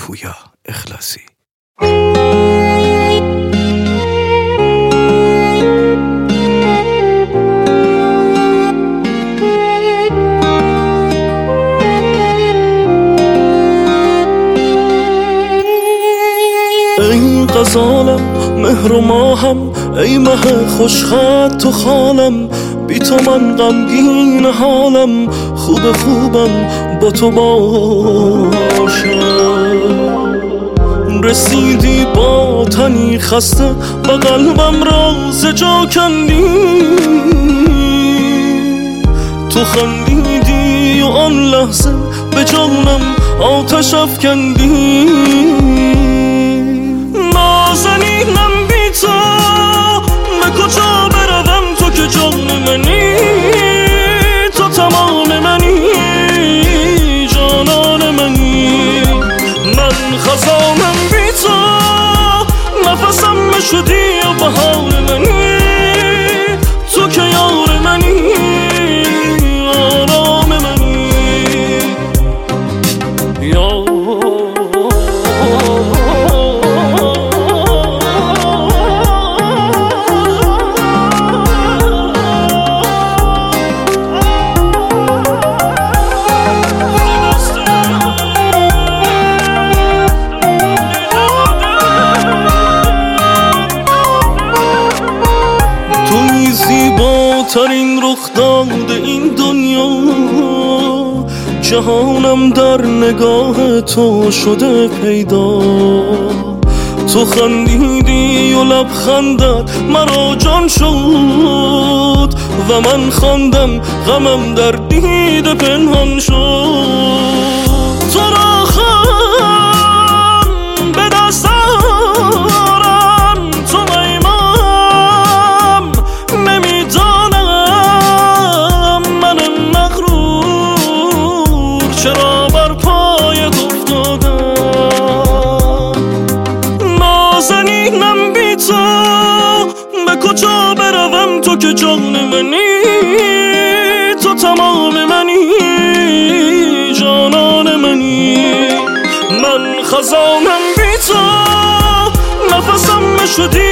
پویا اخلاصی. ای غزالم مهر و ماهم، ای مه خوشخط تو خالم، بی تو من غمگین حالم، خوبم با تو باشم. رسیدی با تنی خسته، با قلبم راز جا کندی، تو خندیدی و آن لحظه به جانم آتش افکندی. نازنینم بی تو به کجا بروم، تو که جان منی، تو تمام منی، جانان منی. من خزانم بی تو، نفسم شدی و بهار منی، تو که یار منی، آرام منی. زیباترین رخ داده این دنیا، جهانم در نگاه تو شده پیدا. تو خندیدی و لبخندت مرا جان شد، و من خواندم غمم در دیده پنهان شد. تو را خواهم به دست آرم، تو میمام نمیدانم من مغرور چرا بر پایت افتادم. نازنینم بی تو به کجا بروم، تو که جان منی، تو تمام منی، جانان منی. من خزانم بی تو، نفسم شدی